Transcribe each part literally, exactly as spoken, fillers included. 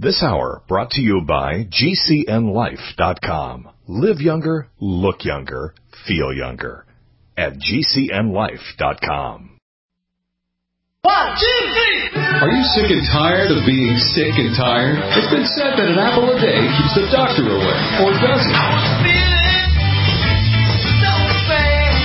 This hour brought to you by G C N life dot com. Live younger, look younger, feel younger at G C N life dot com. One, two, three. Are you sick and tired of being sick and tired? It's been said that an apple a day keeps the doctor away, or does it? I was feeling so bad.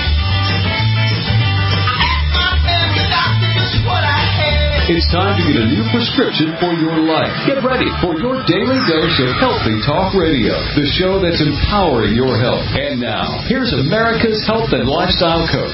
I asked my family doctor just what I had. It's time to get a new prescription for your life. Get ready for your daily dose of Healthy Talk Radio, the show that's empowering your health. And now, here's America's health and lifestyle coach.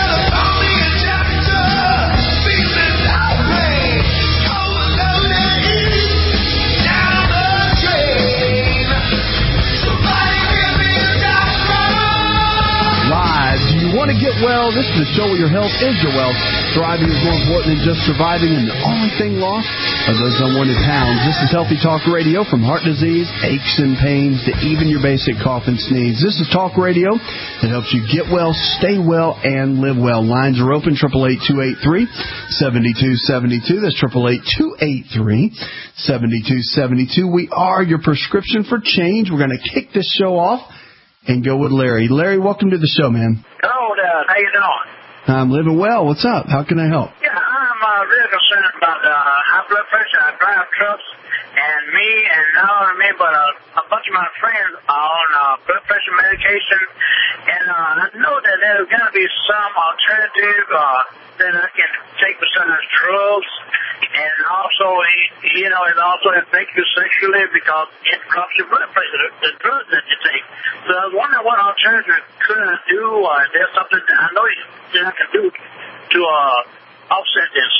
Want to get well? This is the show where your health is your wealth. Thriving is more important than just surviving, and the only thing lost are those unwanted pounds. This is Healthy Talk Radio, from heart disease, aches and pains, to even your basic cough and sneeze. This is Talk Radio that helps you get well, stay well, and live well. Lines are open, eight eight eight, two eight three, seven two seven two. That's eight eight eight, two eight three, seven two seven two. We are your prescription for change. We're going to kick this show off and go with Larry. Larry, welcome to the show, man. Hello, Dad. How you doing? I'm living well. What's up? How can I help? Yeah, I'm uh, really concerned about uh, high blood pressure. I drive trucks, and me, and not only me, but uh, a bunch of my friends are on uh, blood pressure medication. And uh, I know that there's got to be some alternative uh, that I can take besides drugs. And also, you know, it also affects you sexually because it drops your blood pressure, the, the drugs that you take. So I was wondering what alternative could I do, or is there something that I know that I can do to uh, offset this?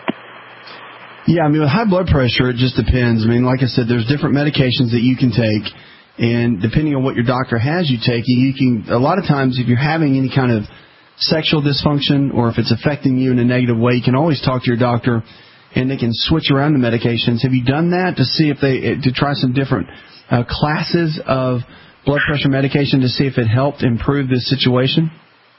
Yeah, I mean, with high blood pressure, it just depends. I mean, like I said, there's different medications that you can take, and depending on what your doctor has you taking, you can, a lot of times, if you're having any kind of sexual dysfunction or if it's affecting you in a negative way, you can always talk to your doctor, and they can switch around the medications. Have you done that to see if they, to try some different uh, classes of blood pressure medication to see if it helped improve this situation?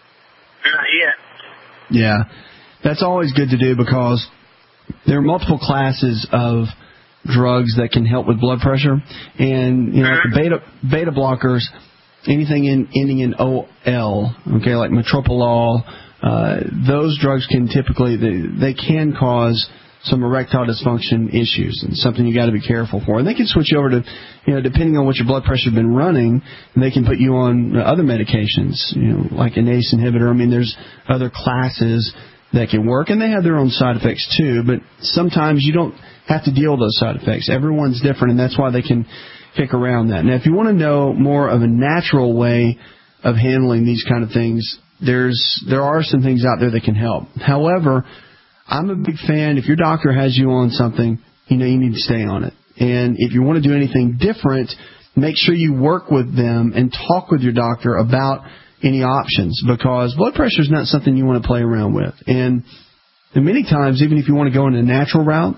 Not yet. Yeah, that's always good to do because there are multiple classes of drugs that can help with blood pressure, and you know, like the beta beta blockers, anything in, ending in O L, okay, like metoprolol, uh, those drugs can typically they, they can cause some erectile dysfunction issues, and something you got to be careful for. And they can switch you over to, you know, depending on what your blood pressure has been running, and they can put you on other medications, you know, like an A C E inhibitor. I mean, there's other classes that can work, and they have their own side effects too, but sometimes you don't have to deal with those side effects. Everyone's different, and that's why they can kick around that. Now, if you want to know more of a natural way of handling these kind of things, there's there are some things out there that can help. However, I'm a big fan. If your doctor has you on something, you know you need to stay on it. And if you want to do anything different, make sure you work with them and talk with your doctor about any options, because blood pressure is not something you want to play around with. And, and many times, even if you want to go in a natural route,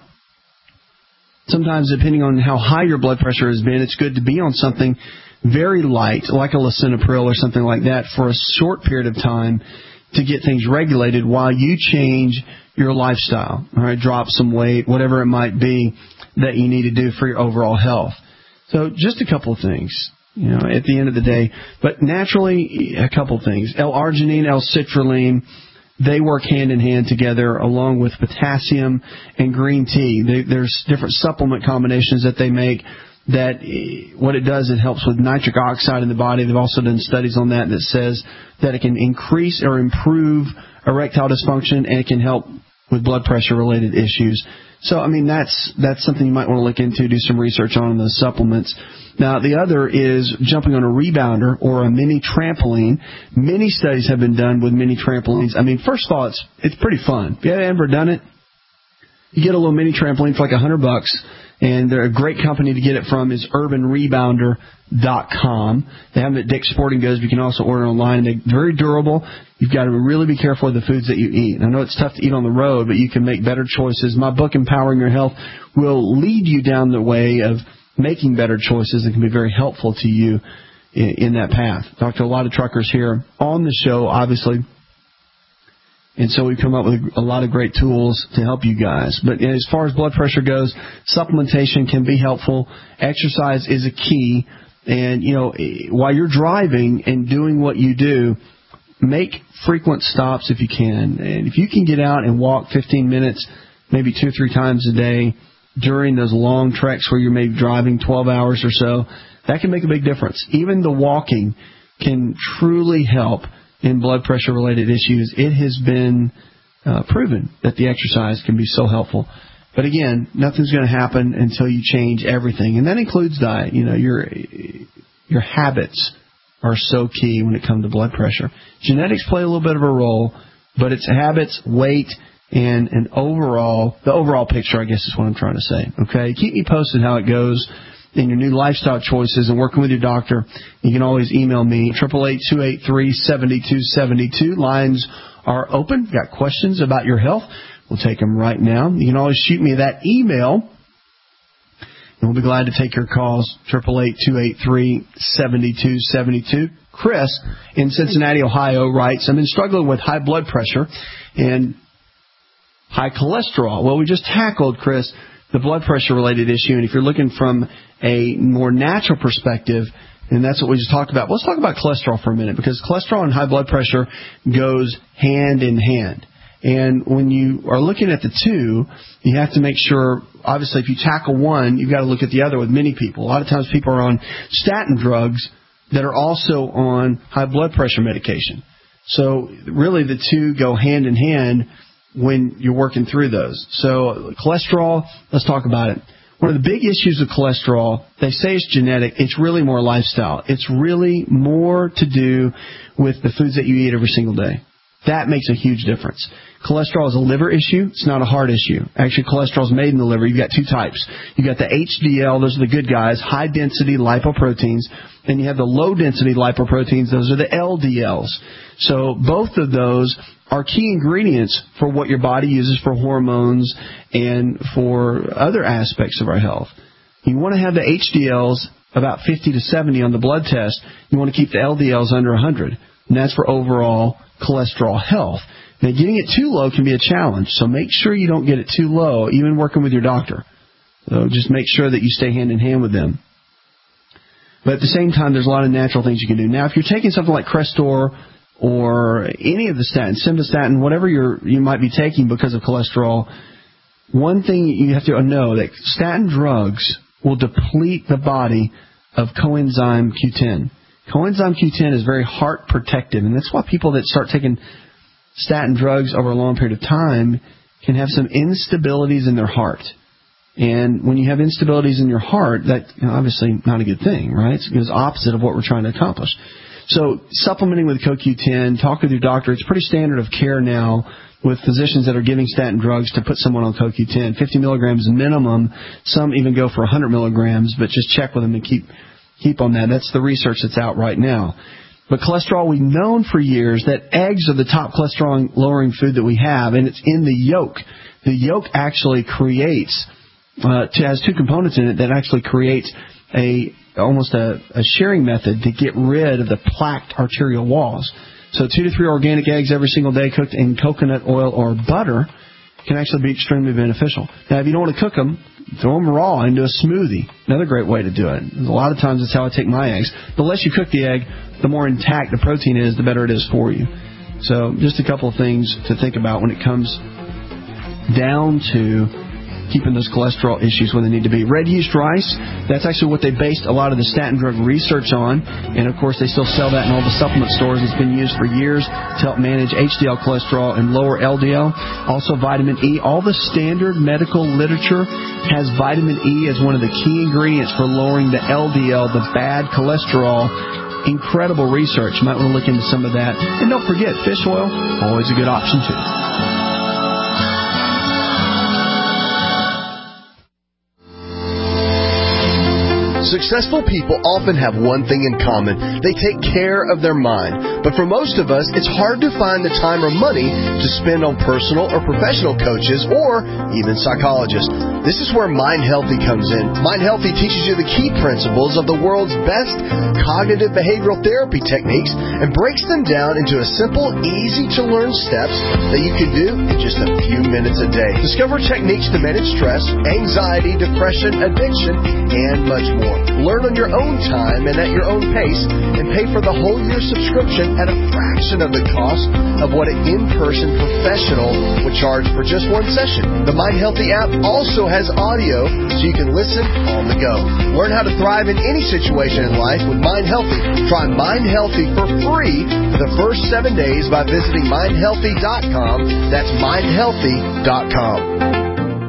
sometimes depending on how high your blood pressure has been, it's good to be on something very light, like a lisinopril or something like that, for a short period of time to get things regulated while you change your lifestyle, all right, drop some weight, whatever it might be that you need to do for your overall health. So just a couple of things, you know, at the end of the day. But naturally, a couple of things. L-arginine, L-citrulline, they work hand in hand together along with potassium and green tea. They, there's different supplement combinations that they make that what it does, it helps with nitric oxide in the body. They've also done studies on that that says that it can increase or improve erectile dysfunction, and it can help with blood pressure-related issues. So, I mean, that's that's something you might want to look into, do some research on those supplements. Now, the other is jumping on a rebounder or a mini trampoline. Many studies have been done with mini trampolines. I mean, first of all, it's, it's pretty fun. If you haven't ever done it, you get a little mini trampoline for like a hundred bucks. And they're a great company to get it from is urban rebounder dot com. They have them at Dick's Sporting Goods, but you can also order online. They're very durable. You've got to really be careful with the foods that you eat. I know it's tough to eat on the road, but you can make better choices. My book, Empowering Your Health, will lead you down the way of making better choices and can be very helpful to you in, in that path. Talked to a lot of truckers here on the show, obviously. And so we've come up with a lot of great tools to help you guys. But as far as blood pressure goes, supplementation can be helpful. Exercise is a key. And, you know, while you're driving and doing what you do, make frequent stops if you can. And if you can get out and walk fifteen minutes, maybe two or three times a day during those long treks where you're maybe driving twelve hours or so, that can make a big difference. Even the walking can truly help in blood pressure-related issues. It has been uh, proven that the exercise can be so helpful. But again, nothing's going to happen until you change everything, and that includes diet. You know, your your habits are so key when it comes to blood pressure. Genetics play a little bit of a role, but it's habits, weight, and an overall the overall picture, I guess, is what I'm trying to say. Okay, keep me posted how it goes in your new lifestyle choices and working with your doctor. You can always email me, eight eight eight, two eight three, seven two seven two. Lines are open. Got questions about your health? We'll take them right now. You can always shoot me that email, and we'll be glad to take your calls, eight eight eight, two eight three, seven two seven two. Chris in Cincinnati, Ohio, writes, I've been struggling with high blood pressure and high cholesterol. Well, we just tackled, Chris, the blood pressure-related issue, and if you're looking from a more natural perspective, and that's what we just talked about, let's talk about cholesterol for a minute, because cholesterol and high blood pressure goes hand in hand. And when you are looking at the two, you have to make sure, obviously, if you tackle one, you've got to look at the other with many people. A lot of times people are on statin drugs that are also on high blood pressure medication. So really the two go hand in hand when you're working through those. So cholesterol, let's talk about it. One of the big issues with cholesterol, they say it's genetic. It's really more lifestyle. It's really more to do with the foods that you eat every single day. That makes a huge difference. Cholesterol is a liver issue. It's not a heart issue. Actually, cholesterol is made in the liver. You've got two types. You've got the H D L. Those are the good guys, high-density lipoproteins. And you have the low-density lipoproteins. Those are the L D Ls. So both of those are key ingredients for what your body uses for hormones and for other aspects of our health. You want to have the H D Ls about fifty to seventy on the blood test. You want to keep the L D Ls under one hundred. And that's for overall cholesterol health. Now, getting it too low can be a challenge, so make sure you don't get it too low, even working with your doctor. So just make sure that you stay hand in hand with them. But at the same time, there's a lot of natural things you can do. Now, if you're taking something like Crestor or any of the statins, Simvastatin, whatever you're, you might be taking because of cholesterol, one thing you have to know that statin drugs will deplete the body of coenzyme Q ten. Coenzyme Q ten is very heart protective, and that's why people that start taking statin drugs over a long period of time can have some instabilities in their heart. And when you have instabilities in your heart, that's you know, obviously not a good thing, right? It's the opposite of what we're trying to accomplish. So supplementing with Co Q ten, talk with your doctor. It's pretty standard of care now with physicians that are giving statin drugs to put someone on Co Q ten. fifty milligrams minimum. Some even go for one hundred milligrams, but just check with them and keep keep on that. That's the research that's out right now. But cholesterol, we've known for years that eggs are the top cholesterol-lowering food that we have, and it's in the yolk. The yolk actually creates, uh, has two components in it that actually creates a almost a, a shearing method to get rid of the plaqued arterial walls. So two to three organic eggs every single day cooked in coconut oil or butter can actually be extremely beneficial. Now, if you don't want to cook them, throw them raw into a smoothie. Another great way to do it. A lot of times that's how I take my eggs. The less you cook the egg, the more intact the protein is, the better it is for you. So just a couple of things to think about when it comes down to keeping those cholesterol issues when they need to be. Red yeast rice, that's actually what they based a lot of the statin drug research on. And, of course, they still sell that in all the supplement stores. It's been used for years to help manage H D L cholesterol and lower L D L. Also, vitamin E. All the standard medical literature has vitamin E as one of the key ingredients for lowering the L D L, the bad cholesterol. Incredible research. You might want to look into some of that. And don't forget, fish oil, always a good option, too. Successful people often have one thing in common. They take care of their mind. But for most of us, it's hard to find the time or money to spend on personal or professional coaches or even psychologists. This is where Mind Healthy comes in. Mind Healthy teaches you the key principles of the world's best cognitive behavioral therapy techniques and breaks them down into a simple, easy-to-learn steps that you can do in just a few minutes a day. Discover techniques to manage stress, anxiety, depression, addiction, and much more. Learn on your own time and at your own pace, and pay for the whole year subscription at a fraction of the cost of what an in-person professional would charge for just one session. The Mind Healthy app also has audio so you can listen on the go. Learn how to thrive in any situation in life with Mind Healthy. Try Mind Healthy for free for the first seven days by visiting mind healthy dot com. That's mind healthy dot com.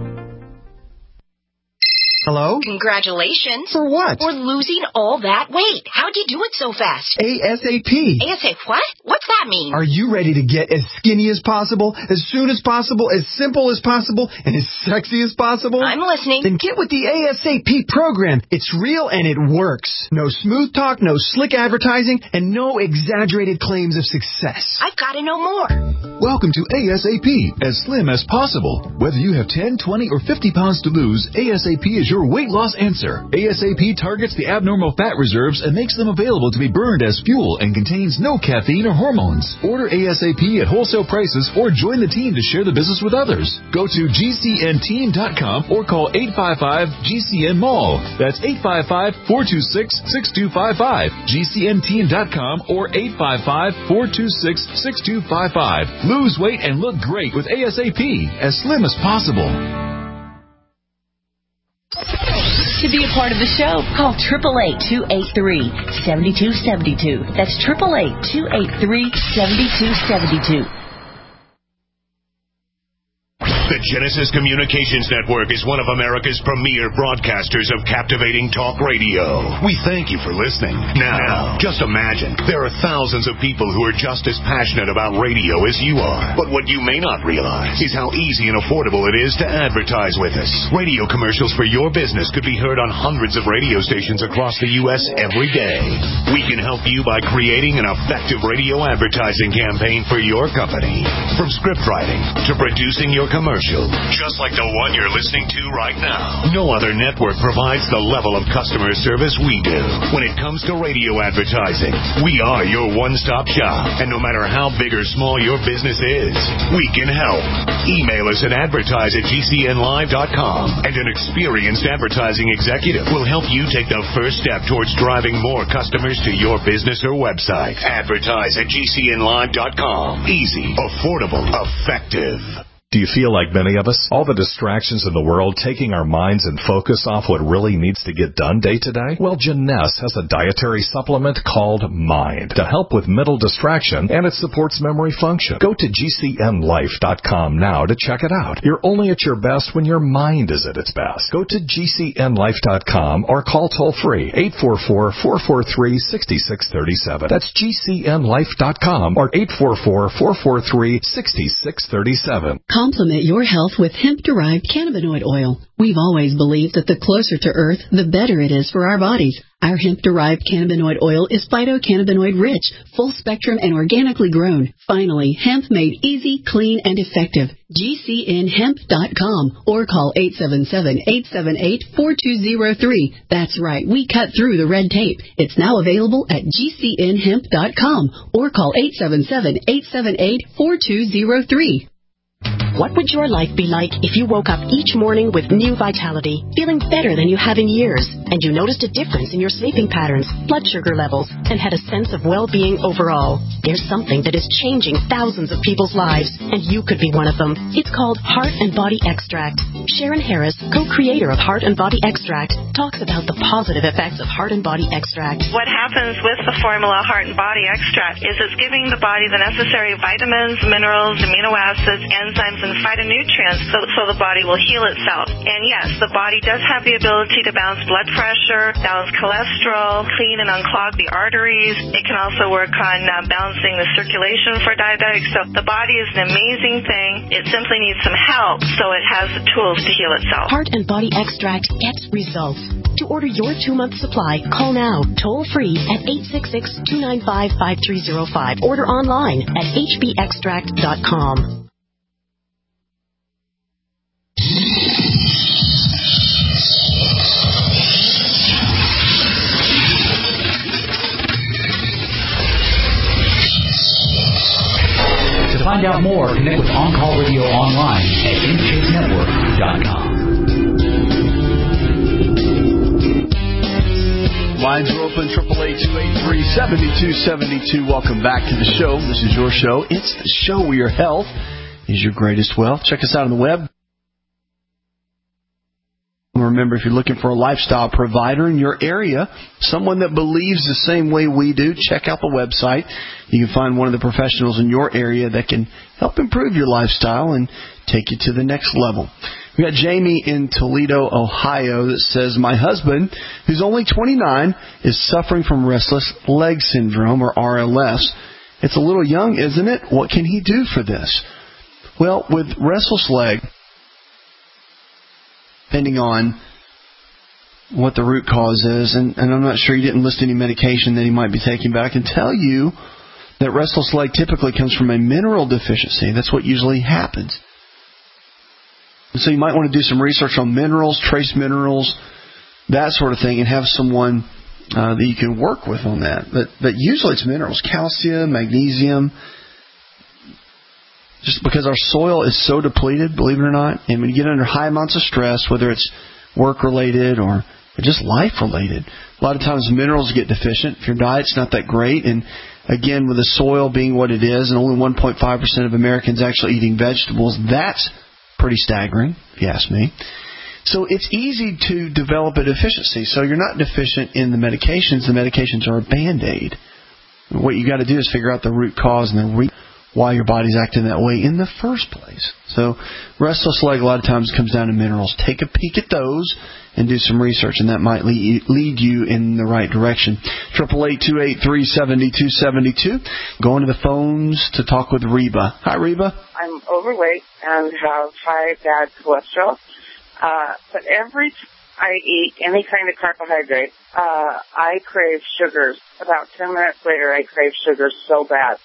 Hello? Congratulations. For what? For losing all that weight. How'd you do it so fast? ASAP. ASAP what? What's that mean? Are you ready to get as skinny as possible, as soon as possible, as simple as possible, and as sexy as possible? I'm listening. Then get with the ASAP program. It's real and it works. No smooth talk, no slick advertising, and no exaggerated claims of success. I've got to know more. Welcome to ASAP, as slim as possible. Whether you have ten, twenty, or fifty pounds to lose, ASAP is your weight loss answer. ASAP targets the abnormal fat reserves and makes them available to be burned as fuel and contains no caffeine or hormones. Order ASAP at wholesale prices or join the team to share the business with others. Go to G C N team dot com or call eight five five G C N mall. That's eight five five, four two six, six two five five. G C N team dot com or eight five five, four two six, six two five five. Lose weight and look great with ASAP, as slim as possible. To be a part of the show, call eight eight eight, two eight three, seven two seven two. That's eight eight eight, two eight three, seven two seven two. The Genesis Communications Network is one of America's premier broadcasters of captivating talk radio. We thank you for listening. Now, just imagine, there are thousands of people who are just as passionate about radio as you are. But what you may not realize is how easy and affordable it is to advertise with us. Radio commercials for your business could be heard on hundreds of radio stations across the U S every day. We can help you by creating an effective radio advertising campaign for your company. From script writing to producing your commercial, just like the one you're listening to right now. No other network provides the level of customer service we do. When it comes to radio advertising, we are your one-stop shop. And no matter how big or small your business is, we can help. Email us at advertise at G C N live dot com, and an experienced advertising executive will help you take the first step towards driving more customers to your business or website. Advertise at G C N live dot com. Easy, affordable, effective. Do you feel like many of us? All the distractions in the world taking our minds and focus off what really needs to get done day to day? Well, Janess has a dietary supplement called Mind to help with mental distraction, and it supports memory function. Go to G C N life dot com now to check it out. You're only at your best when your mind is at its best. Go to G C N life dot com or call toll-free eight four four, four four three, six six three seven. That's G C N life dot com or eight four four, four four three, six six three seven. Complement your health with hemp-derived cannabinoid oil. We've always believed that the closer to Earth, the better it is for our bodies. Our hemp-derived cannabinoid oil is phytocannabinoid-rich, full-spectrum, and organically grown. Finally, hemp made easy, clean, and effective. G C N hemp dot com or call eight seven seven, eight seven eight, four two zero three. That's right, we cut through the red tape. It's now available at G C N hemp dot com or call eight seven seven, eight seven eight, four two zero three. What would your life be like if you woke up each morning with new vitality, feeling better than you have in years, and you noticed a difference in your sleeping patterns, blood sugar levels, and had a sense of well-being overall? There's something that is changing thousands of people's lives, and you could be one of them. It's called Heart and Body Extract. Sharon Harris, co-creator of Heart and Body Extract, talks about the positive effects of Heart and Body Extract. What happens with the formula Heart and Body Extract is it's giving the body the necessary vitamins, minerals, amino acids, enzymes, and phytonutrients so, so the body will heal itself. And yes, the body does have the ability to balance blood pressure pressure, balance cholesterol, clean and unclog the arteries. It can also work on uh, balancing the circulation for diabetics. So the body is an amazing thing. It simply needs some help, so it has the tools to heal itself. Heart and Body Extract gets results. To order your two-month supply, call now, toll-free at eight six six, two nine five, five three zero five. Order online at h b extract dot com. To find out more, connect with On Call Radio online at intake network dot com. Lines are open, triple eight, two eight three, seven two seven two. Welcome back to the show. This is your show. It's the show where your health is your greatest wealth. Check us out on the web. Remember, if you're looking for a lifestyle provider in your area, someone that believes the same way we do, check out the website. You can find one of the professionals in your area that can help improve your lifestyle and take you to the next level. We got Jamie in Toledo, Ohio, that says, my husband, who's only twenty-nine, is suffering from restless leg syndrome, or R L S. It's a little young, isn't it? What can he do for this? Well, with restless leg, depending on what the root cause is, and, and I'm not sure you didn't list any medication that he might be taking, but I can tell you that restless leg typically comes from a mineral deficiency. That's what usually happens. So you might want to do some research on minerals, trace minerals, that sort of thing, and have someone uh, that you can work with on that. But but usually it's minerals, calcium, magnesium. Just because our soil is so depleted, believe it or not, and when you get under high amounts of stress, whether it's work-related or just life-related, a lot of times minerals get deficient. If your diet's not that great, and again, with the soil being what it is, and only one point five percent of Americans actually eating vegetables, that's pretty staggering, if you ask me. So it's easy to develop a deficiency. So you're not deficient in the medications. The medications are a Band-Aid. What you got to do is figure out the root cause and the reason why your body's acting that way in the first place. So restless leg a lot of times comes down to minerals. Take a peek at those and do some research, and that might lead you in the right direction. Triple eight two eight three seven two seven two. Going to the phones to talk with Reba. Hi, Reba. I'm overweight and have high bad cholesterol. Uh, but every time I eat any kind of carbohydrate, uh, I crave sugars. About ten minutes later, I crave sugars so bad.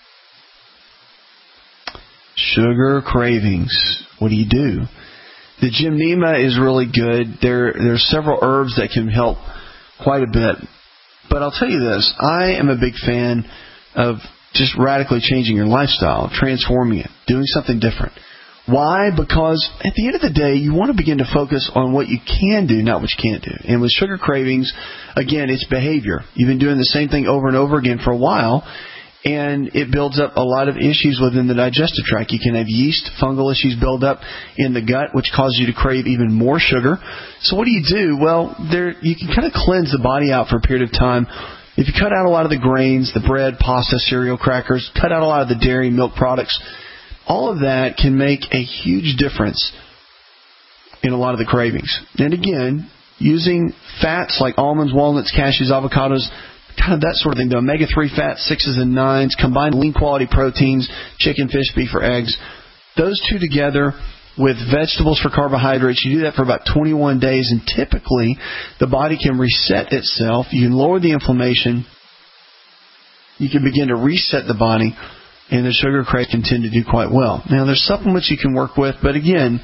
Sugar cravings. What do you do? The Gymnema is really good. There, there are several herbs that can help quite a bit. But I'll tell you this. I am a big fan of just radically changing your lifestyle, transforming it, doing something different. Why? Because at the end of the day, you want to begin to focus on what you can do, not what you can't do. And with sugar cravings, again, it's behavior. You've been doing the same thing over and over again for a while, and it builds up a lot of issues within the digestive tract. You can have yeast, fungal issues build up in the gut, which causes you to crave even more sugar. So what do you do? Well, there you can kind of cleanse the body out for a period of time. If you cut out a lot of the grains, the bread, pasta, cereal, crackers, cut out a lot of the dairy, milk products, all of that can make a huge difference in a lot of the cravings. And again, using fats like almonds, walnuts, cashews, avocados, kind of that sort of thing, the omega three fats, sixes and nines, combined lean quality proteins, chicken, fish, beef, or eggs, those two together with vegetables for carbohydrates, you do that for about twenty-one days, and typically the body can reset itself. You can lower the inflammation. You can begin to reset the body, and the sugar cravings can tend to do quite well. Now, there's supplements you can work with, but again,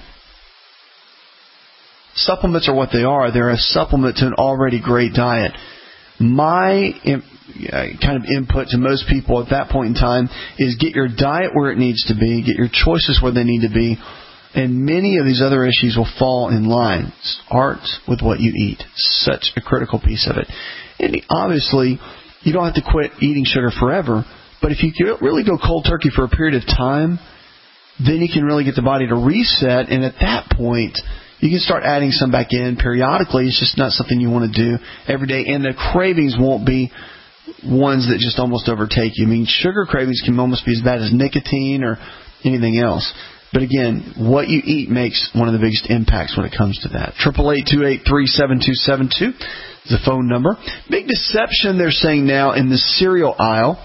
supplements are what they are. They're a supplement to an already great diet. My kind of input to most people at that point in time is get your diet where it needs to be, get your choices where they need to be, and many of these other issues will fall in line. Starts with what you eat. Such a critical piece of it. And obviously, you don't have to quit eating sugar forever, but if you really go cold turkey for a period of time, then you can really get the body to reset, and at that point, you can start adding some back in periodically. It's just not something you want to do every day, and the cravings won't be ones that just almost overtake you. I mean, sugar cravings can almost be as bad as nicotine or anything else. But again, what you eat makes one of the biggest impacts when it comes to that. eight eight eight, two eight three, seven two seven two is the phone number. Big deception they're saying now in the cereal aisle.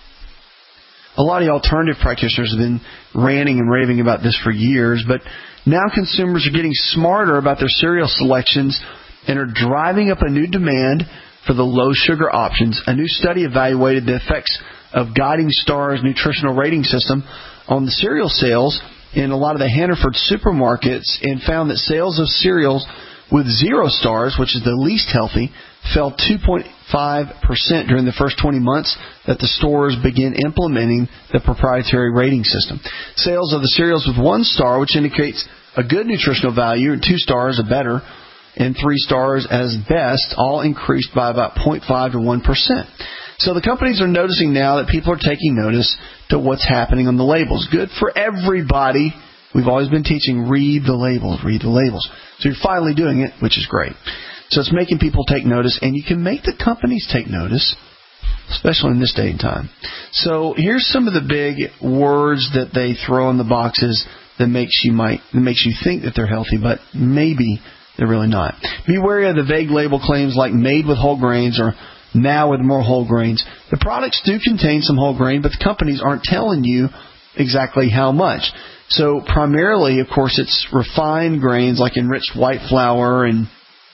A lot of the alternative practitioners have been ranting and raving about this for years, but now consumers are getting smarter about their cereal selections and are driving up a new demand for the low-sugar options. A new study evaluated the effects of Guiding Star's nutritional rating system on the cereal sales in a lot of the Hannaford supermarkets and found that sales of cereals with zero stars, which is the least healthy, fell two point five percent during the first twenty months that the stores began implementing the proprietary rating system. Sales of the cereals with one star, which indicates a good nutritional value, and two stars, a better, and three stars as best, all increased by about zero point five to one percent. So the companies are noticing now that people are taking notice to what's happening on the labels. Good for everybody. We've always been teaching, read the labels, read the labels. So you're finally doing it, which is great. So it's making people take notice, and you can make the companies take notice, especially in this day and time. So here's some of the big words that they throw in the boxes that makes you might that makes you think that they're healthy, but maybe they're really not. Be wary of the vague label claims like made with whole grains or now with more whole grains. The products do contain some whole grain, but the companies aren't telling you exactly how much. So primarily, of course, it's refined grains like enriched white flour and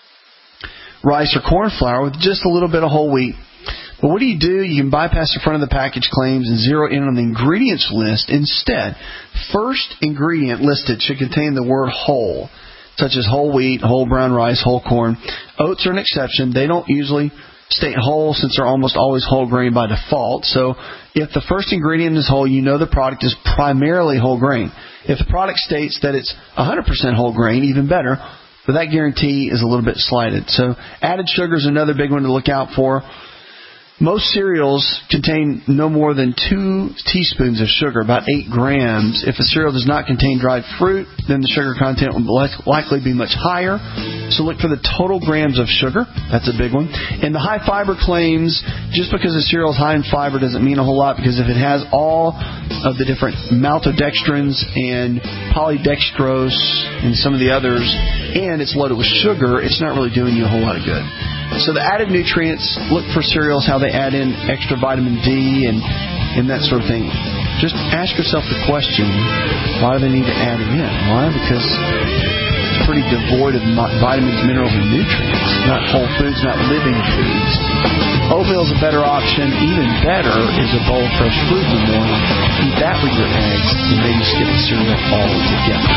rice or corn flour with just a little bit of whole wheat. But what do you do? You can bypass the front of the package claims and zero in on the ingredients list. Instead, first ingredient listed should contain the word whole, such as whole wheat, whole brown rice, whole corn. Oats are an exception. They don't usually state whole since they're almost always whole grain by default. So if the first ingredient is whole, you know the product is primarily whole grain. If the product states that it's one hundred percent whole grain, even better, but that guarantee is a little bit slighted. So added sugar is another big one to look out for. Most cereals contain no more than two teaspoons of sugar, about eight grams. If a cereal does not contain dried fruit, then the sugar content will likely be much higher. So look for the total grams of sugar. That's a big one. And the high fiber claims, just because a cereal is high in fiber doesn't mean a whole lot, because if it has all of the different maltodextrins and polydextrose and some of the others, and it's loaded with sugar, it's not really doing you a whole lot of good. So the added nutrients, look for cereals, how they add in extra vitamin D and, and that sort of thing. Just ask yourself the question, why do they need to add it in? Why? Because it's pretty devoid of vitamins, minerals, and nutrients. Not whole foods, not living foods. Oatmeal is a better option. Even better is a bowl of fresh fruit in the morning. Eat that with your eggs, and maybe skip the cereal altogether.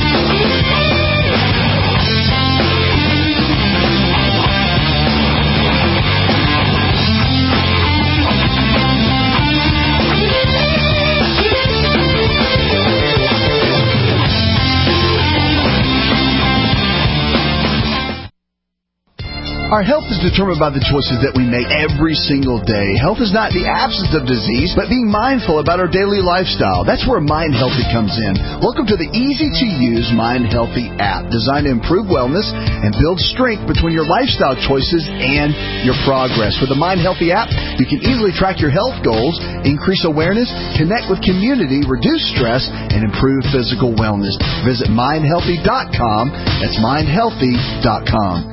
Our health is determined by the choices that we make every single day. Health is not the absence of disease, but being mindful about our daily lifestyle. That's where Mind Healthy comes in. Welcome to the easy-to-use Mind Healthy app, designed to improve wellness and build strength between your lifestyle choices and your progress. With the Mind Healthy app, you can easily track your health goals, increase awareness, connect with community, reduce stress, and improve physical wellness. Visit mind healthy dot com. That's mind healthy dot com.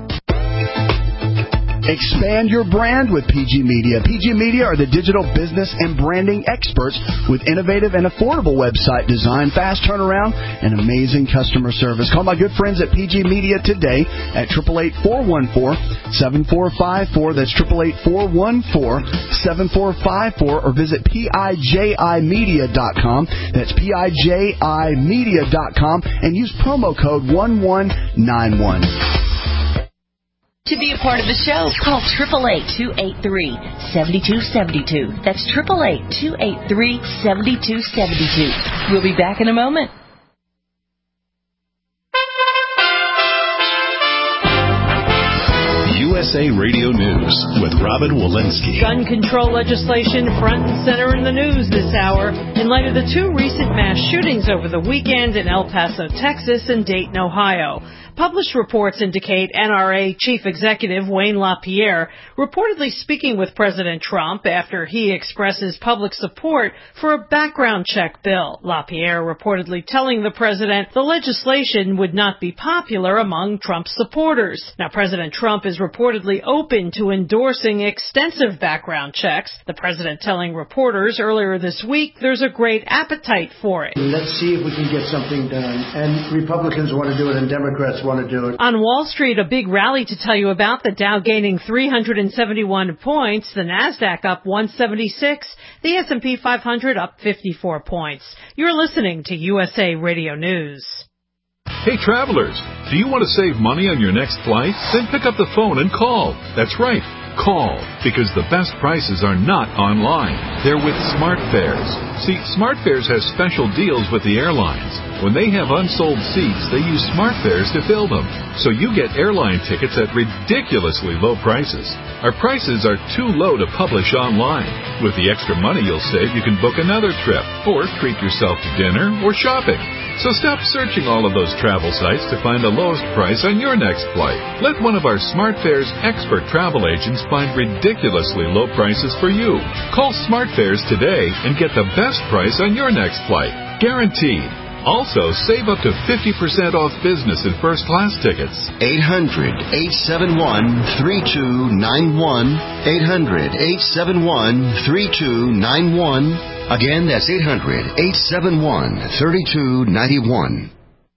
Expand your brand with P G Media. P G Media are the digital business and branding experts with innovative and affordable website design, fast turnaround, and amazing customer service. Call my good friends at P G Media today at eight eight eight, four one four, seven four five four. That's eight eight eight, four one four, seven four five four. Or visit P I J I media dot com. That's P I J I media dot com and use promo code one one nine one. To be a part of the show, call eight eight eight, two eight three, seven two seven two. That's eight eight eight, two eight three, seven two seven two. We'll be back in a moment. U S A Radio News with Robin Walensky. Gun control legislation front and center in the news this hour in light of the two recent mass shootings over the weekend in El Paso, Texas and Dayton, Ohio. Published reports indicate N R A Chief Executive Wayne LaPierre reportedly speaking with President Trump after he expresses public support for a background check bill. LaPierre reportedly telling the president the legislation would not be popular among Trump's supporters. Now, President Trump is reportedly open to endorsing extensive background checks. The president telling reporters earlier this week there's a great appetite for it. Let's see if we can get something done. And Republicans want to do it and Democrats want to do it. On Wall Street, a big rally to tell you about. The Dow gaining three hundred seventy-one points, the Nasdaq up one seventy-six, the S and P five hundred up fifty-four points. You're listening to U S A Radio News. Hey travelers, do you want to save money on your next flight? Then pick up the phone and call. That's right. Call, because the best prices are not online. They're with SmartFares. See, SmartFares has special deals with the airlines. When they have unsold seats, they use SmartFares to fill them. So you get airline tickets at ridiculously low prices. Our prices are too low to publish online. With the extra money you'll save, you can book another trip, or treat yourself to dinner or shopping. So stop searching all of those travel sites to find the lowest price on your next flight. Let one of our SmartFares expert travel agents find ridiculously low prices for you. Call SmartFares today and get the best price on your next flight. Guaranteed. Also, save up to fifty percent off business and first class tickets. eight hundred, eight seven one, three two nine one. eight hundred, eight seven one, three two nine one. Again, that's eight hundred, eight seven one, three two nine one.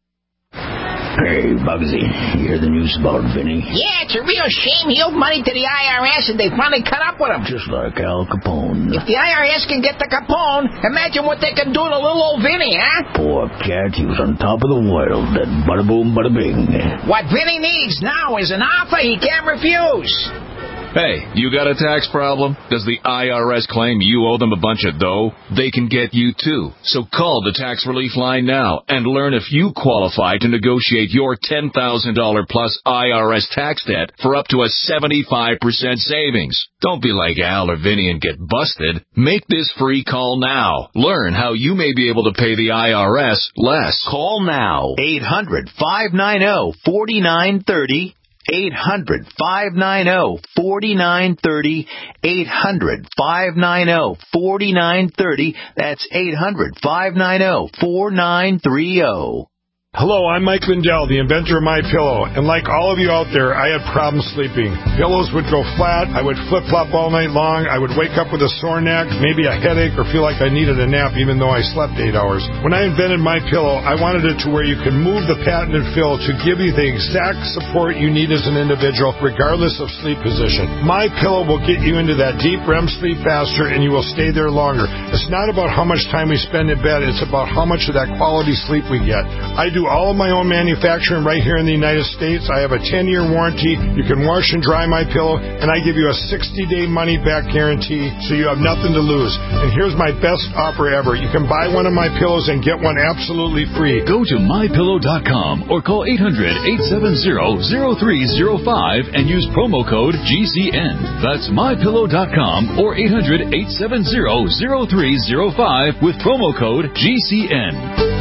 Hey, Bugsy, you hear the news about Vinny? Yeah, it's a real shame he owed money to the I R S and they finally cut up with him. Just like Al Capone. If the I R S can get to Capone, imagine what they can do to little old Vinny, huh? Poor cat, he was on top of the world. Then bada boom, bada bing. What Vinny needs now is an offer he can't refuse. Hey, you got a tax problem? Does the I R S claim you owe them a bunch of dough? They can get you too. So call the tax relief line now and learn if you qualify to negotiate your ten thousand dollars plus I R S tax debt for up to a seventy-five percent savings. Don't be like Al or Vinny and get busted. Make this free call now. Learn how you may be able to pay the I R S less. Call now. eight hundred, five nine zero, four nine three zero. eight hundred, five nine zero, four nine three zero. eight hundred, five nine zero, four nine three zero. That's eight hundred, five nine zero, four nine three zero. Hello, I'm Mike Lindell, the inventor of MyPillow, and like all of you out there, I had problems sleeping. Pillows would go flat, I would flip-flop all night long, I would wake up with a sore neck, maybe a headache, or feel like I needed a nap even though I slept eight hours. When I invented MyPillow, I wanted it to where you can move the patented fill to give you the exact support you need as an individual, regardless of sleep position. MyPillow will get you into that deep R E M sleep faster, and you will stay there longer. It's not about how much time we spend in bed, it's about how much of that quality sleep we get. I do all of my own manufacturing right here in the United States. I have a ten-year warranty. You can wash and dry my pillow, and I give you a sixty-day money-back guarantee, so you have nothing to lose. And here's my best offer ever. You can buy one of my pillows and get one absolutely free. Go to my pillow dot com or call eight hundred, eight seven zero, zero three zero five and use promo code G C N. That's my pillow dot com or eight hundred, eight seven zero, zero three zero five with promo code G C N.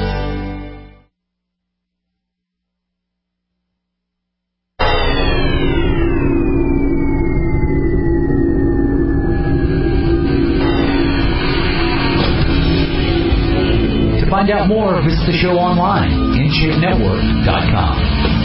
Find out more, visit the show online, in shape network dot com.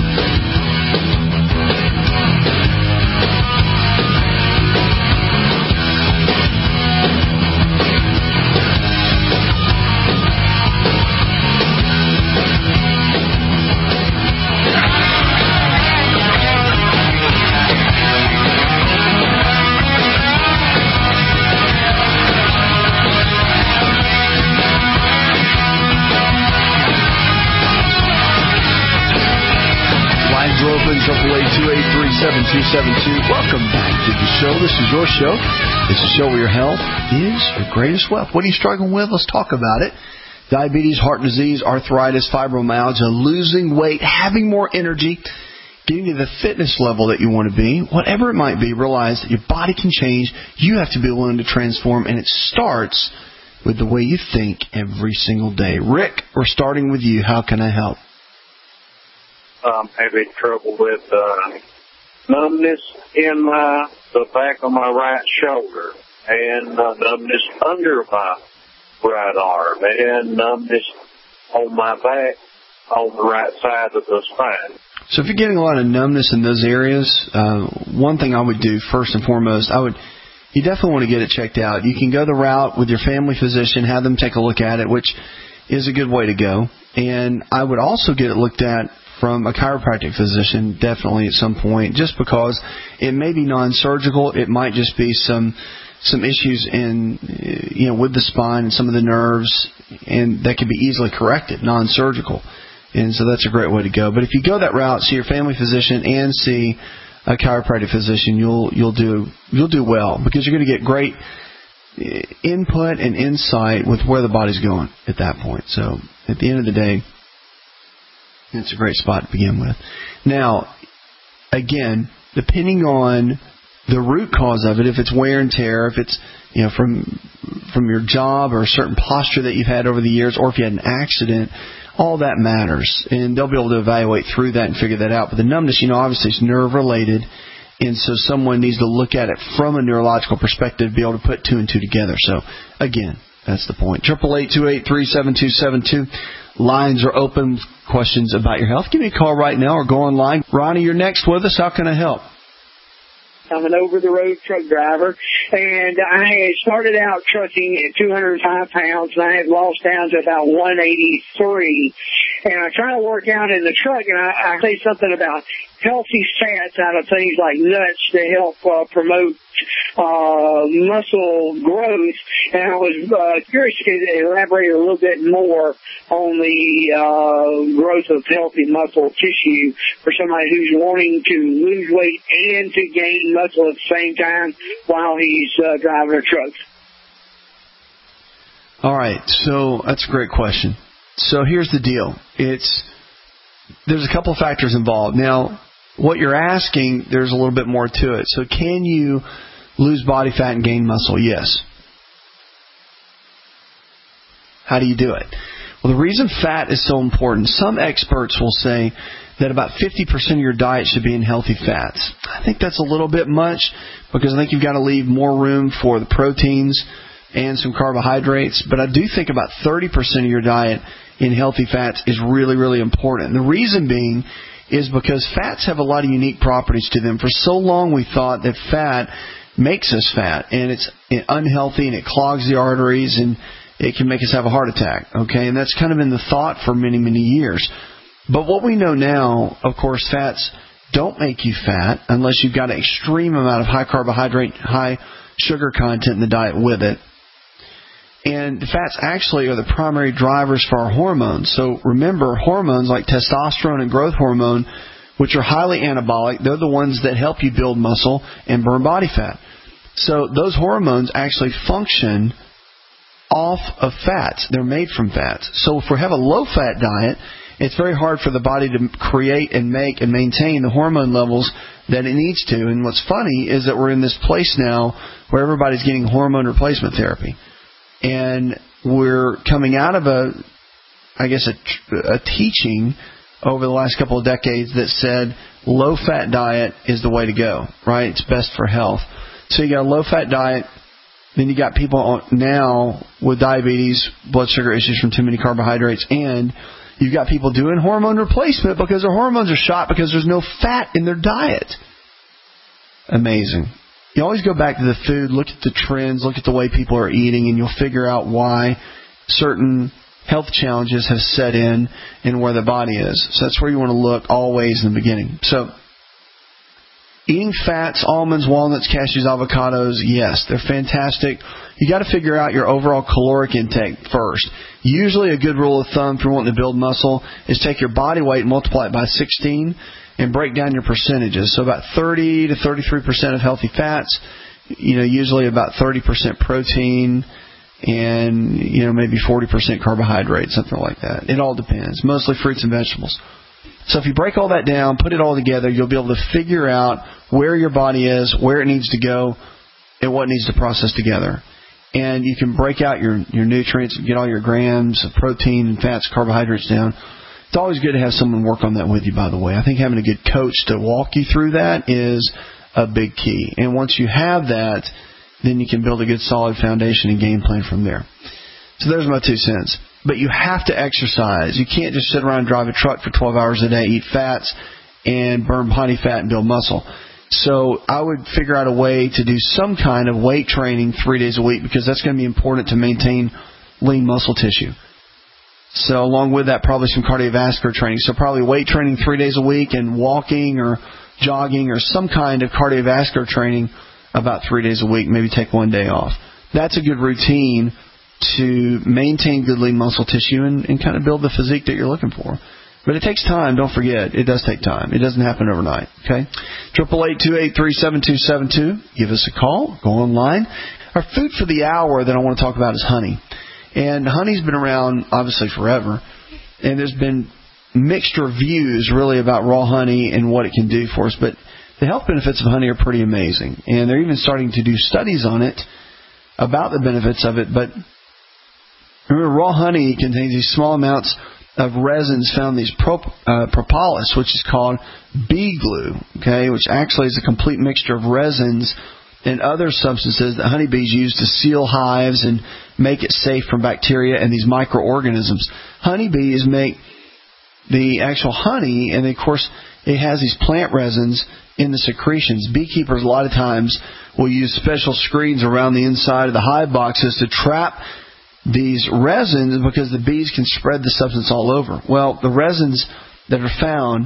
triple eight two eight three seven two seven two. Welcome back to the show. This is your show. It's a show where your health is your greatest wealth. What are you struggling with? Let's talk about it. Diabetes, heart disease, arthritis, fibromyalgia, losing weight, having more energy, getting to the fitness level that you want to be, whatever it might be, realize that your body can change. You have to be willing to transform, and it starts with the way you think every single day. Rick, we're starting with you. How can I help? I'm having trouble with uh, numbness in my, the back of my right shoulder, and uh, numbness under my right arm, and numbness on my back on the right side of the spine. So if you're getting a lot of numbness in those areas, uh, one thing I would do first and foremost, I would, you definitely want to get it checked out. You can go the route with your family physician, have them take a look at it, which is a good way to go. And I would also get it looked at from a chiropractic physician, definitely at some point, just because it may be non-surgical. It might just be some some issues in, you know, with the spine and some of the nerves, and that can be easily corrected, non-surgical. And so that's a great way to go. But if you go that route, see your family physician and see a chiropractic physician, you'll you'll do you'll do well, because you're going to get great input and insight with where the body's going at that point. So at the end of the day, it's a great spot to begin with. Now, again, depending on the root cause of it, if it's wear and tear, if it's, you know, from from your job or a certain posture that you've had over the years, or if you had an accident, all that matters. And they'll be able to evaluate through that and figure that out. But the numbness, you know, obviously is nerve related. And so someone needs to look at it from a neurological perspective, be able to put two and two together. So, again, that's the point. eight eight eight, two eight three, seven two seven two. Lines are open. Questions about your health, give me a call right now or go online. Ronnie, you're next with us. How can I help? I'm an over-the-road truck driver, and I had started out trucking at two hundred five pounds, and I had lost down to about one eighty-three. And I try to work out in the truck, and I, I say something about healthy fats out of things like nuts to help uh, promote uh, muscle growth. And I was uh, curious to elaborate a little bit more on the uh, growth of healthy muscle tissue for somebody who's wanting to lose weight and to gain muscle at the same time while he's uh, driving a truck. All right, so that's a great question. So here's the deal. It's there's a couple of factors involved. Now, what you're asking, there's a little bit more to it. So can you lose body fat and gain muscle? Yes. How do you do it? Well, the reason fat is so important, some experts will say that about fifty percent of your diet should be in healthy fats. I think that's a little bit much, because I think you've got to leave more room for the proteins and some carbohydrates. But I do think about thirty percent of your diet in healthy fats is really, really important. And the reason being is because fats have a lot of unique properties to them. For so long we thought that fat makes us fat, and it's unhealthy, and it clogs the arteries, and it can make us have a heart attack. Okay, and that's kind of been the thought for many, many years. But what we know now, of course, fats don't make you fat unless you've got an extreme amount of high carbohydrate, high sugar content in the diet with it. And the fats actually are the primary drivers for our hormones. So remember, hormones like testosterone and growth hormone, which are highly anabolic, they're the ones that help you build muscle and burn body fat. So those hormones actually function off of fats. They're made from fats. So if we have a low-fat diet, it's very hard for the body to create and make and maintain the hormone levels that it needs to. And what's funny is that we're in this place now where everybody's getting hormone replacement therapy. And we're coming out of a, I guess, a, a teaching over the last couple of decades that said low-fat diet is the way to go, right? It's best for health. So you got a low-fat diet, then you got people on, now with diabetes, blood sugar issues from too many carbohydrates, and you've got people doing hormone replacement because their hormones are shot because there's no fat in their diet. Amazing. You always go back to the food, look at the trends, look at the way people are eating, and you'll figure out why certain health challenges have set in and where the body is. So that's where you want to look always in the beginning. So eating fats, almonds, walnuts, cashews, avocados, yes, they're fantastic. You got to figure out your overall caloric intake first. Usually a good rule of thumb if you're wanting to build muscle is take your body weight and multiply it by sixteen and break down your percentages. So about thirty to thirty-three percent of healthy fats, you know, usually about thirty percent protein and, you know, maybe forty percent carbohydrates, something like that. It all depends. Mostly fruits and vegetables. So if you break all that down, put it all together, you'll be able to figure out where your body is, where it needs to go, and what needs to process together. And you can break out your, your nutrients and get all your grams of protein and fats, carbohydrates down. It's always good to have someone work on that with you, by the way. I think having a good coach to walk you through that is a big key. And once you have that, then you can build a good solid foundation and game plan from there. So there's my two cents. But you have to exercise. You can't just sit around and drive a truck for twelve hours a day, eat fats, and burn body fat and build muscle. So I would figure out a way to do some kind of weight training three days a week, because that's going to be important to maintain lean muscle tissue. So along with that, probably some cardiovascular training. So probably weight training three days a week and walking or jogging or some kind of cardiovascular training about three days a week, maybe take one day off. That's a good routine to maintain good lean muscle tissue and, and kind of build the physique that you're looking for. But it takes time. Don't forget, it does take time. It doesn't happen overnight. Okay, triple eight two eight three seven two seven two. Give us a call. Go online. Our food for the hour that I want to talk about is honey. And honey's been around obviously forever, and there's been mixed reviews really about raw honey and what it can do for us. But the health benefits of honey are pretty amazing, and they're even starting to do studies on it about the benefits of it. But remember, raw honey contains these small amounts of resins found in these prop, uh, propolis, which is called bee glue, okay, which actually is a complete mixture of resins and other substances that honeybees use to seal hives and make it safe from bacteria and these microorganisms. Honeybees make the actual honey, and of course it has these plant resins in the secretions. Beekeepers a lot of times will use special screens around the inside of the hive boxes to trap these resins, because the bees can spread the substance all over. Well, the resins that are found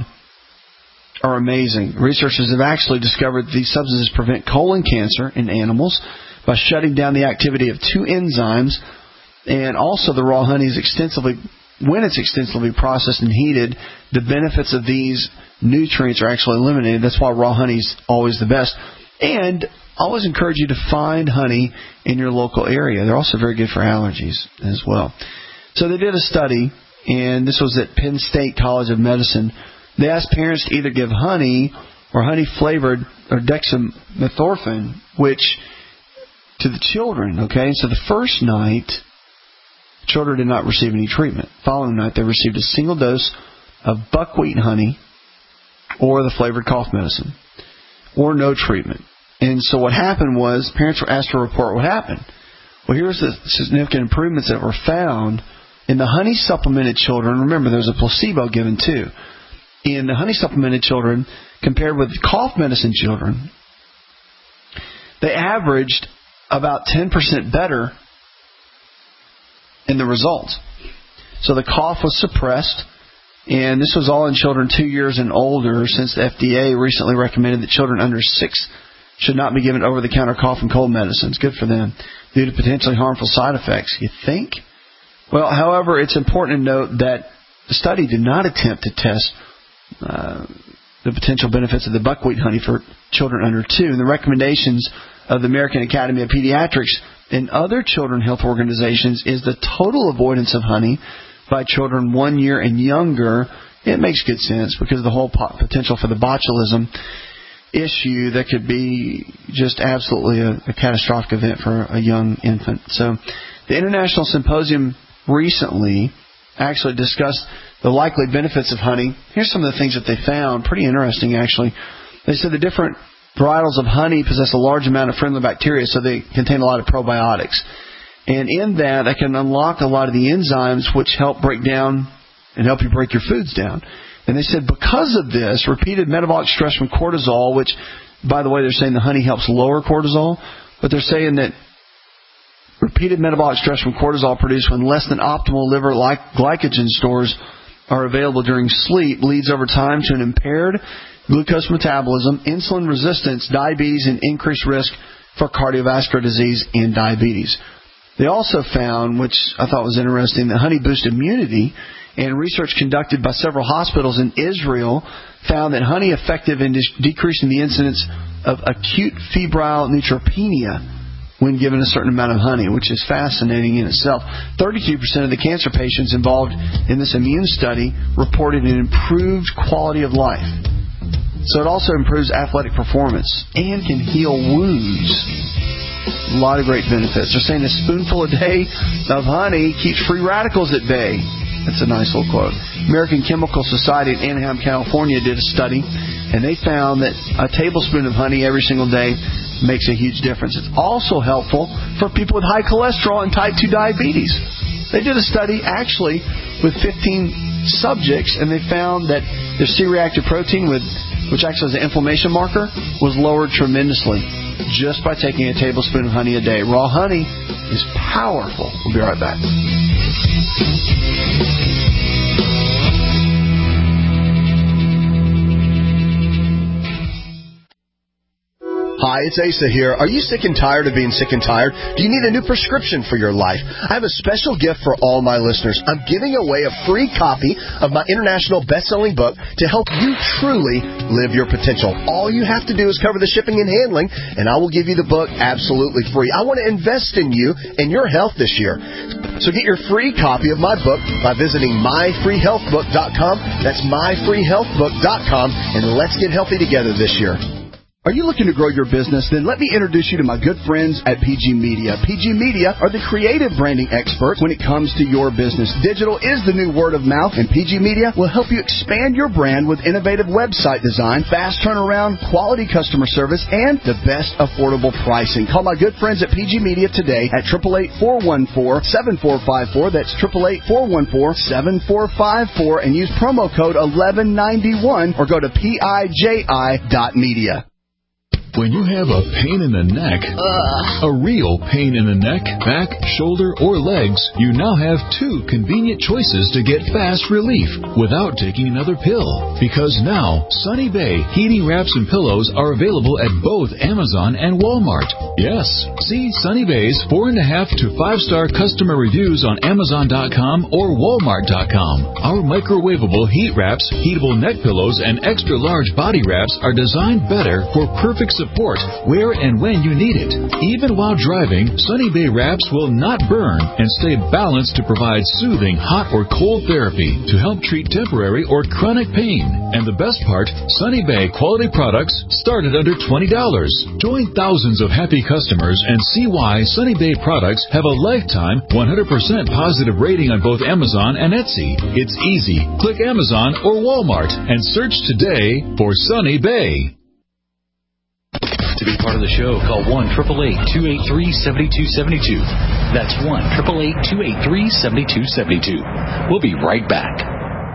are amazing. Researchers have actually discovered that these substances prevent colon cancer in animals by shutting down the activity of two enzymes, and also the raw honey is extensively, when it's extensively processed and heated, the benefits of these nutrients are actually eliminated. That's why raw honey is always the best. And I always encourage you to find honey in your local area. They're also very good for allergies as well. So they did a study, and this was at Penn State College of Medicine. They asked parents to either give honey or honey-flavored or dextromethorphan, which to the children, okay? So the first night, children did not receive any treatment. The following night, they received a single dose of buckwheat honey or the flavored cough medicine, or no treatment. And so what happened was parents were asked to report what happened. Well, here's the significant improvements that were found in the honey supplemented children. Remember, there's a placebo given too. In the honey supplemented children, compared with cough medicine children, they averaged about ten percent better in the results. So the cough was suppressed, and this was all in children two years and older, since the F D A recently recommended that children under six should not be given over-the-counter cough and cold medicines. Good for them, due to potentially harmful side effects. You think? Well, however, it's important to note that the study did not attempt to test uh, the potential benefits of the buckwheat honey for children under two. And the recommendations of the American Academy of Pediatrics and other children health organizations is the total avoidance of honey by children one year and younger. It makes good sense, because of the whole potential for the botulism issue that could be just absolutely a, a catastrophic event for a young infant. So the International Symposium recently actually discussed the likely benefits of honey. Here's some of the things that they found. Pretty interesting, actually. They said the different varietals of honey possess a large amount of friendly bacteria, so they contain a lot of probiotics. And in that, they can unlock a lot of the enzymes which help break down and help you break your foods down. And they said because of this, repeated metabolic stress from cortisol, which, by the way, they're saying the honey helps lower cortisol, but they're saying that repeated metabolic stress from cortisol produced when less than optimal liver glycogen stores are available during sleep leads over time to an impaired glucose metabolism, insulin resistance, diabetes, and increased risk for cardiovascular disease and diabetes. They also found, which I thought was interesting, that honey boosts immunity, and research conducted by several hospitals in Israel found that honey effective in decreasing the incidence of acute febrile neutropenia when given a certain amount of honey, which is fascinating in itself. thirty-two percent of the cancer patients involved in this immune study reported an improved quality of life. So it also improves athletic performance and can heal wounds. A lot of great benefits. They're saying a spoonful a day of honey keeps free radicals at bay. That's a nice little quote. American Chemical Society in Anaheim, California did a study, and they found that a tablespoon of honey every single day makes a huge difference. It's also helpful for people with high cholesterol and type two diabetes. They did a study actually with fifteen subjects, and they found that their C-reactive protein, with, which acts as an inflammation marker, was lowered tremendously just by taking a tablespoon of honey a day. Raw honey is powerful. We'll be right back. Hi, it's Asa here. Are you sick and tired of being sick and tired? Do you need a new prescription for your life? I have a special gift for all my listeners. I'm giving away a free copy of my international best-selling book to help you truly live your potential. All you have to do is cover the shipping and handling, and I will give you the book absolutely free. I want to invest in you and your health this year. So get your free copy of my book by visiting my free health book dot com. That's my free health book dot com, and let's get healthy together this year. Are you looking to grow your business? Then let me introduce you to my good friends at P G Media. P G Media are the creative branding experts when it comes to your business. Digital is the new word of mouth, and P G Media will help you expand your brand with innovative website design, fast turnaround, quality customer service, and the best affordable pricing. Call my good friends at P G Media today at eight eight eight, four one four, seven four five four. That's eight eight eight, four one four, seven four five four, and use promo code eleven ninety-one or go to P I J I dot media. When you have a pain in the neck, Ugh. a real pain in the neck, back, shoulder, or legs, you now have two convenient choices to get fast relief without taking another pill. Because now, Sunny Bay heating wraps and pillows are available at both Amazon and Walmart. Yes, see Sunny Bay's four and a half to five star customer reviews on Amazon dot com or Walmart dot com. Our microwavable heat wraps, heatable neck pillows, and extra large body wraps are designed better for perfect support. Support where and when you need it. Even while driving, Sunny Bay wraps will not burn and stay balanced to provide soothing hot or cold therapy to help treat temporary or chronic pain. And the best part, Sunny Bay quality products start at under twenty dollars. Join thousands of happy customers and see why Sunny Bay products have a lifetime one hundred percent positive rating on both Amazon and Etsy. It's easy. Click Amazon or Walmart and search today for Sunny Bay. To be part of the show, call one eight eight eight, two eight three, seven two seven two. That's one eight eight eight, two eight three, seven two seven two. We'll be right back.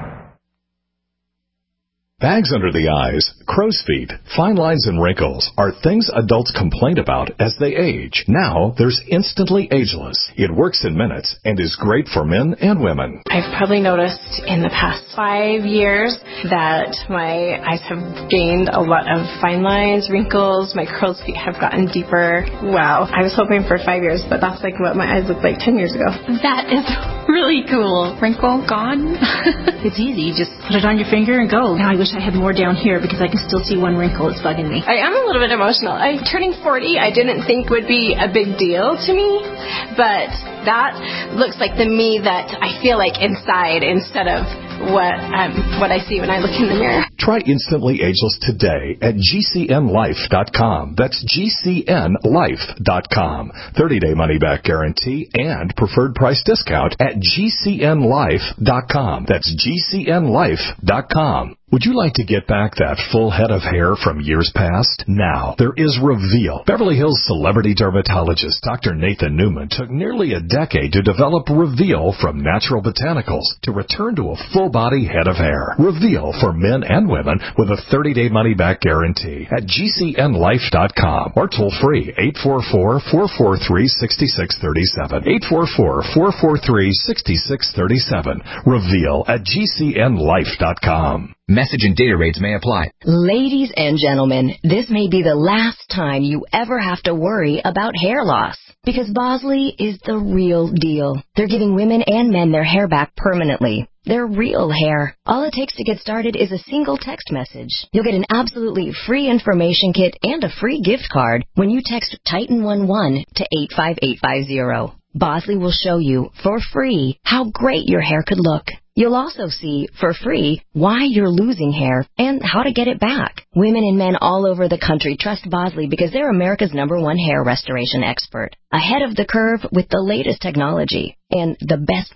Bags under the eyes, crow's feet, fine lines and wrinkles are things adults complain about as they age. Now, there's Instantly Ageless. It works in minutes and is great for men and women. I've probably noticed in the past five years that my eyes have gained a lot of fine lines, wrinkles, my crow's feet have gotten deeper. Wow. I was hoping for five years, but that's like what my eyes looked like ten years ago. That is really cool. Wrinkle gone? It's easy. You just put it on your finger and go. Now I wish I had more down here because I can still see one wrinkle. It's bugging me. I am a little bit emotional. I turning forty, I didn't think would be a big deal to me, but that looks like the me that I feel like inside instead of what um, what I see when I look in the mirror. Try Instantly Ageless today at G C N life dot com. That's G C N life dot com. thirty-day money-back guarantee and preferred price discount at G C N life dot com. That's G C N life dot com. Would you like to get back that full head of hair from years past? Now, there is Reveal. Beverly Hills celebrity dermatologist Doctor Nathan Newman took nearly a decade to develop Reveal from natural botanicals to return to a full-body head of hair. Reveal for men and women with a thirty-day money-back guarantee at G C N life dot com or toll-free eight four four, four four three, six six three seven. eight four four, four four three, six six three seven. Reveal at G C N life dot com. Message and data rates may apply. Ladies and gentlemen, this may be the last time you ever have to worry about hair loss. Because Bosley is the real deal. They're giving women and men their hair back permanently. Their real hair. All it takes to get started is a single text message. You'll get an absolutely free information kit and a free gift card when you text Titan eleven to eight five eight five zero. Bosley will show you, for free, how great your hair could look. You'll also see, for free, why you're losing hair and how to get it back. Women and men all over the country trust Bosley because they're America's number one hair restoration expert. Ahead of the curve with the latest technology. And the best part,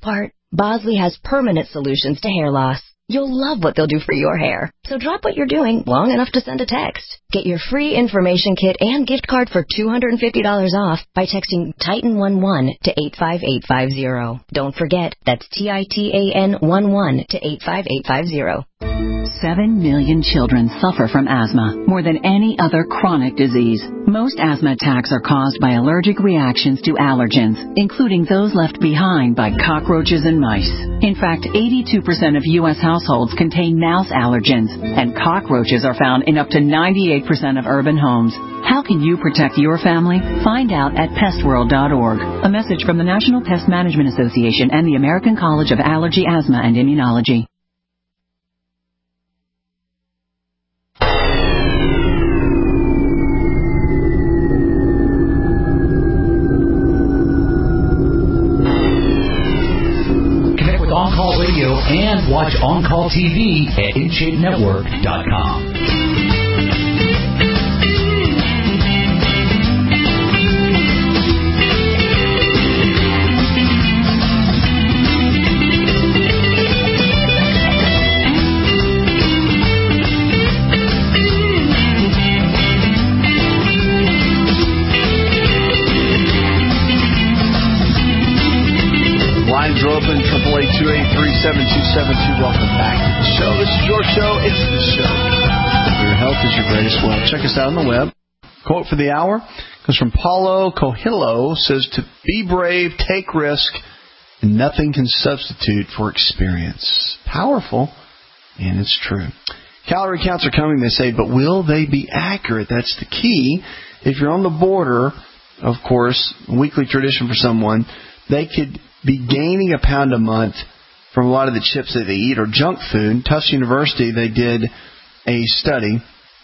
Bosley has permanent solutions to hair loss. You'll love what they'll do for your hair. So drop what you're doing long enough to send a text. Get your free information kit and gift card for two hundred fifty dollars off by texting Titan eleven to eight five eight five zero. Don't forget, that's T I T A N eleven to eight five eight five zero. Seven million children suffer from asthma, more than any other chronic disease. Most asthma attacks are caused by allergic reactions to allergens, including those left behind by cockroaches and mice. In fact, eighty-two percent of U S households contain mouse allergens, and cockroaches are found in up to ninety-eight percent of urban homes. How can you protect your family? Find out at pest world dot org. A message from the National Pest Management Association and the American College of Allergy, Asthma, and Immunology. On Call Radio and watch On Call T V at in shape network dot com. Lines are open, triple eight two eight three seven two seven two. Welcome back to the show. This is your show. It's the show. Your health is your greatest wealth. Check us out on the web. Quote for the hour comes from Paulo Coelho. Says, to be brave, take risk, and nothing can substitute for experience. Powerful, and it's true. Calorie counts are coming, they say, but will they be accurate? That's the key. If you're on the border, of course, weekly tradition for someone, they could be gaining a pound a month from a lot of the chips that they eat or junk food. Tufts University, they did a study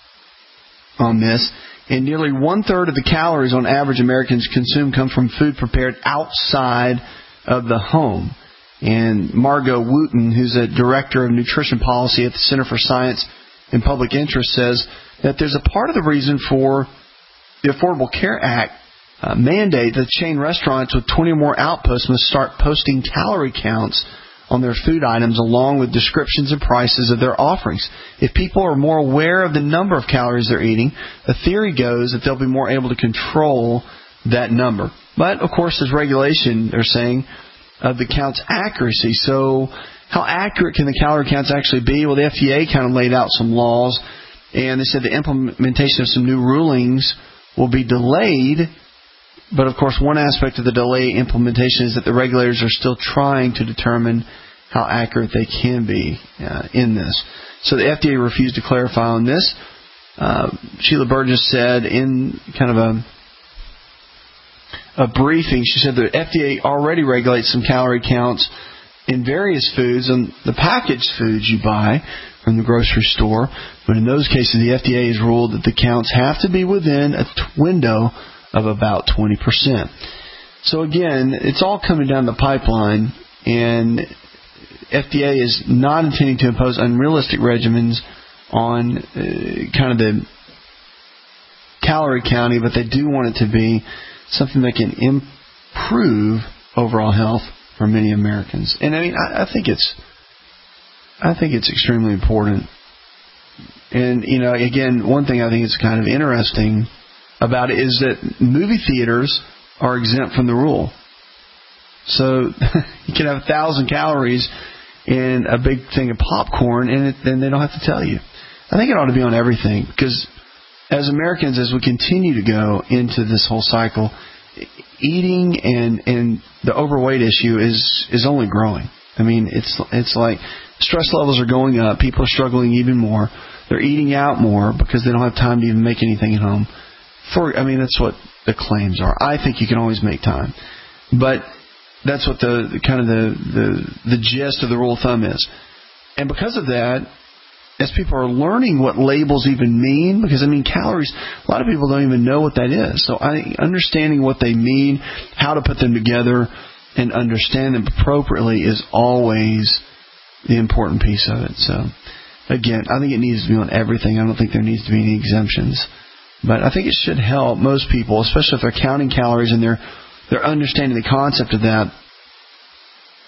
on this, and nearly one-third of the calories on average Americans consume come from food prepared outside of the home. And Margot Wooten, who's a director of nutrition policy at the Center for Science and Public Interest, says that there's a part of the reason for the Affordable Care Act Uh, mandate that chain restaurants with twenty or more outposts must start posting calorie counts on their food items along with descriptions and prices of their offerings. If people are more aware of the number of calories they're eating, the theory goes that they'll be more able to control that number. But, of course, there's regulation, they're saying, of the count's accuracy. So how accurate can the calorie counts actually be? Well, the F D A kind of laid out some laws, and they said the implementation of some new rulings will be delayed. But, of course, one aspect of the delay implementation is that the regulators are still trying to determine how accurate they can be uh, in this. So the F D A refused to clarify on this. Uh, Sheila Burgess said in kind of a, a briefing, she said the F D A already regulates some calorie counts in various foods and the packaged foods you buy from the grocery store. But in those cases, the F D A has ruled that the counts have to be within a window of about twenty percent. So again, it's all coming down the pipeline, and F D A is not intending to impose unrealistic regimens on uh, kind of the calorie counting, but they do want it to be something that can improve overall health for many Americans. And I mean, I, I think it's, I think it's extremely important. And you know, again, one thing I think is kind of interesting about it is that movie theaters are exempt from the rule. So you can have a thousand calories in a big thing of popcorn, and it, then they don't have to tell you. I think it ought to be on everything, because as Americans, as we continue to go into this whole cycle, eating and and the overweight issue is is only growing. I mean, it's it's like stress levels are going up. People are struggling even more. They're eating out more because they don't have time to even make anything at home. For I mean, that's what the claims are. I think you can always make time, but that's what the, the kind of the, the the gist of the rule of thumb is. And because of that, as people are learning what labels even mean, because I mean calories, a lot of people don't even know what that is. So I, understanding what they mean, how to put them together, and understand them appropriately is always the important piece of it. So again, I think it needs to be on everything. I don't think there needs to be any exemptions. But I think it should help most people, especially if they're counting calories and they're they're understanding the concept of that.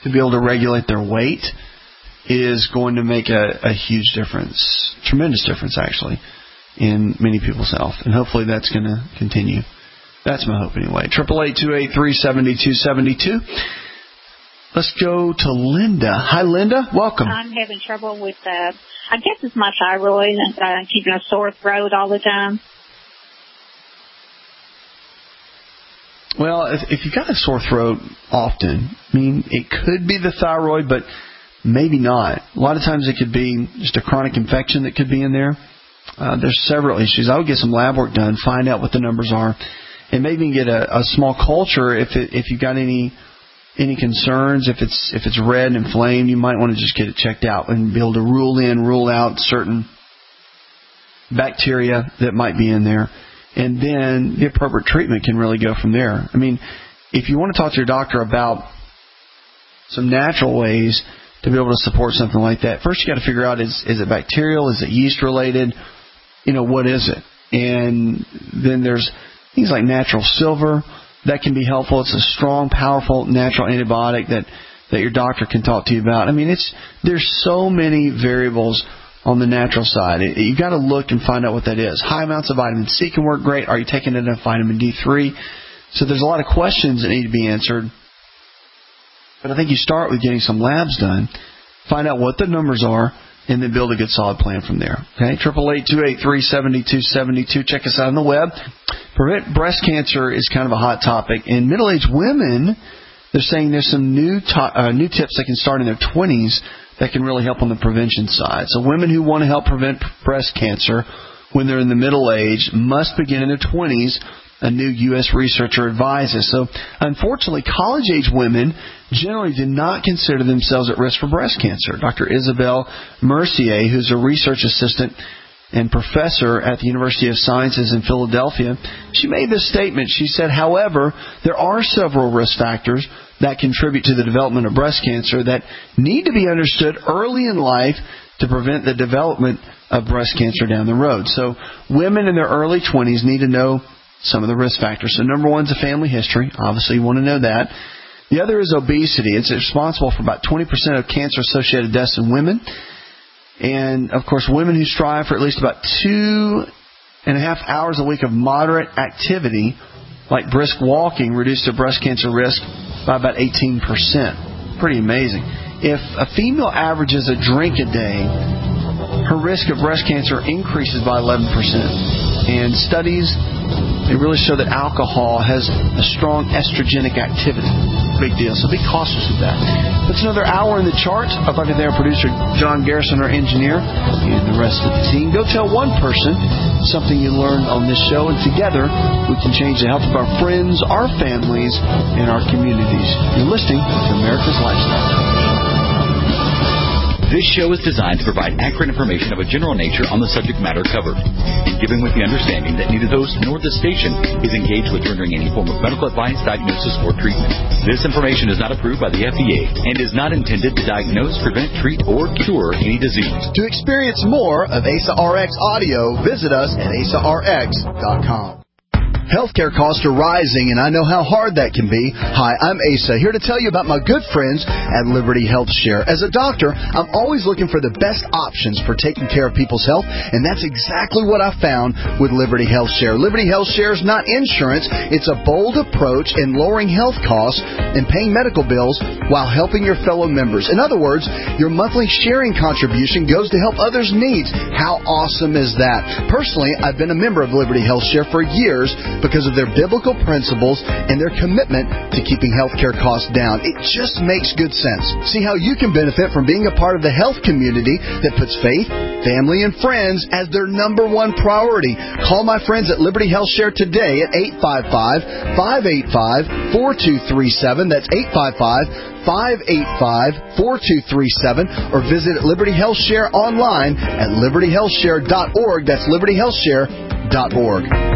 to be able to regulate their weight is going to make a, a huge difference, tremendous difference, actually, in many people's health. And hopefully that's going to continue. That's my hope anyway. eight eight eight, two eight three, seven two seven two. Let's go to Linda. Hi, Linda. Welcome. I'm having trouble with, uh, I guess it's my thyroid, and uh, keeping a sore throat all the time. Well, if, if you've got a sore throat often, I mean, it could be the thyroid, but maybe not. A lot of times it could be just a chronic infection that could be in there. Uh, there's several issues. I would get some lab work done, find out what the numbers are, and maybe get a, a small culture if it, if you've got any any concerns. If it's if it's red and inflamed, you might want to just get it checked out and be able to rule in, rule out certain bacteria that might be in there. And then the appropriate treatment can really go from there. I mean, if you want to talk to your doctor about some natural ways to be able to support something like that, first you got to figure out, is is it bacterial? Is it yeast related? You know, what is it? And then there's things like natural silver that can be helpful. It's a strong, powerful natural antibiotic that, that your doctor can talk to you about. I mean, it's there's so many variables on the natural side. You've got to look and find out what that is. High amounts of vitamin C can work great. Are you taking enough vitamin D three? So there's a lot of questions that need to be answered. But I think you start with getting some labs done, find out what the numbers are, and then build a good solid plan from there. Okay, eight eight eight, two eight three, seven two seven two. Check us out on the web. Prevent breast cancer is kind of a hot topic. In middle-aged women, they're saying there's some new to- uh, new tips that can start in their twenties that can really help on the prevention side. So women who want to help prevent breast cancer when they're in the middle age must begin in their twenties, a new U S researcher advises. So unfortunately, college-age women generally do not consider themselves at risk for breast cancer. Doctor Isabelle Mercier, who's a research assistant and professor at the University of Sciences in Philadelphia, she made this statement. She said, however, there are several risk factors that contribute to the development of breast cancer that need to be understood early in life to prevent the development of breast cancer down the road. So women in their early twenties need to know some of the risk factors. So number one is a family history. Obviously, you want to know that. The other is obesity. It's responsible for about twenty percent of cancer-associated deaths in women. And, of course, women who strive for at least about two and a half hours a week of moderate activity, like brisk walking, reduce their breast cancer risk by about eighteen percent. Pretty amazing. If a female averages a drink a day, her risk of breast cancer increases by eleven percent. And studies, they really show that alcohol has a strong estrogenic activity. Big deal. So be cautious of that. That's another hour in the charts. I'd like to thank our producer, John Garrison, our engineer, and the rest of the team. Go tell one person something you learned on this show, and together we can change the health of our friends, our families, and our communities. You're listening to America's Lifestyle. This show is designed to provide accurate information of a general nature on the subject matter covered, and given with the understanding that neither host nor the station is engaged with rendering any form of medical advice, diagnosis, or treatment. This information is not approved by the F D A and is not intended to diagnose, prevent, treat, or cure any disease. To experience more of A S A R X audio, visit us at A S A R X dot com. Healthcare costs are rising, and I know how hard that can be. Hi, I'm Asa, here to tell you about my good friends at Liberty Health Share. As a doctor, I'm always looking for the best options for taking care of people's health, and that's exactly what I found with Liberty Health Share. Liberty Health Share is not insurance. It's a bold approach in lowering health costs and paying medical bills while helping your fellow members. In other words, your monthly sharing contribution goes to help others' needs. How awesome is that? Personally, I've been a member of Liberty Health Share for years because of their biblical principles and their commitment to keeping healthcare costs down. It just makes good sense. See how you can benefit from being a part of the health community that puts faith, family, and friends as their number one priority. Call my friends at Liberty Health Share today at eight five five, five eight five, four two three seven. That's eight five five, five eight five, four two three seven, or visit Liberty Health Share online at liberty health share dot org. That's liberty health share dot org.